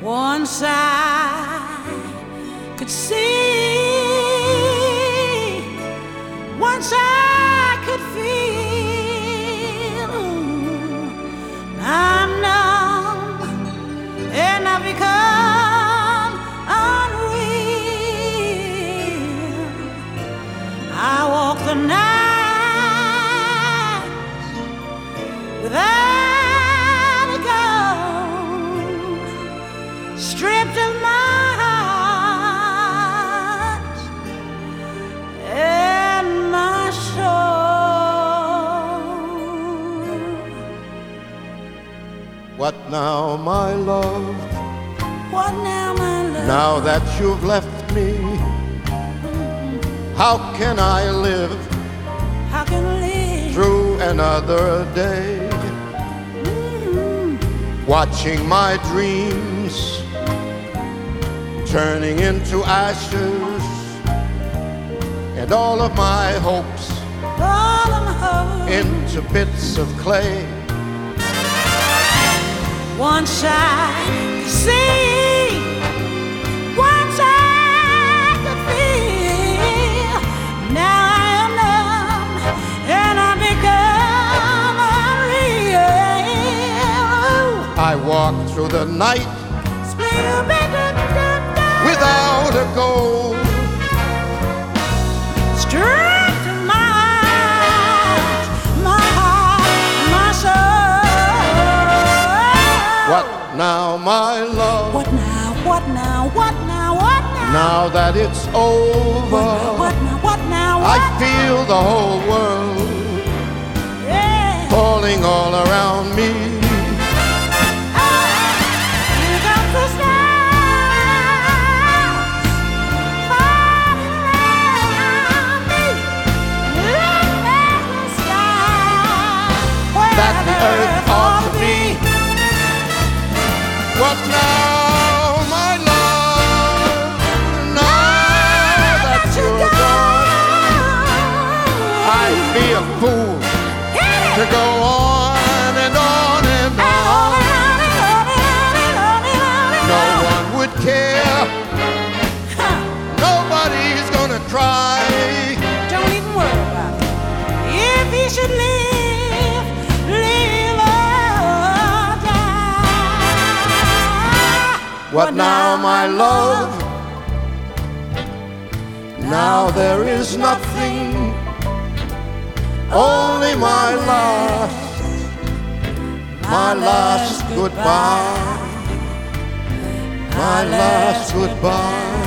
Once I could see, once I could feel. I'm numb and I've become unreal. I walk the night without a gun, stripped of my heart and my soul. What now, my love? What now, my love? Now that you've left me, how can I live How can I live through another day? Watching my dreams turning into ashes, and all of my hopes all of my hope? into bits of clay. Once I could see, once I could feel. Now I am numb and I become unreal. I walk through the night without a goal. Straight to my heart, my soul. What now, my love? What now? What now? What now? What now? Now that it's over, What now? What now? I feel the whole world Yeah. falling all around me. Here comes the stars falling around me. Look at the sky where That the earth ought to be. What now, my love? Now that you're gone, I'd be a fool to go on and on and on. No one would care. Nobody's gonna try. Don't even worry about it. If he should live, live or die. What now, my love? Now there is nothing, only my last goodbye, my last goodbye.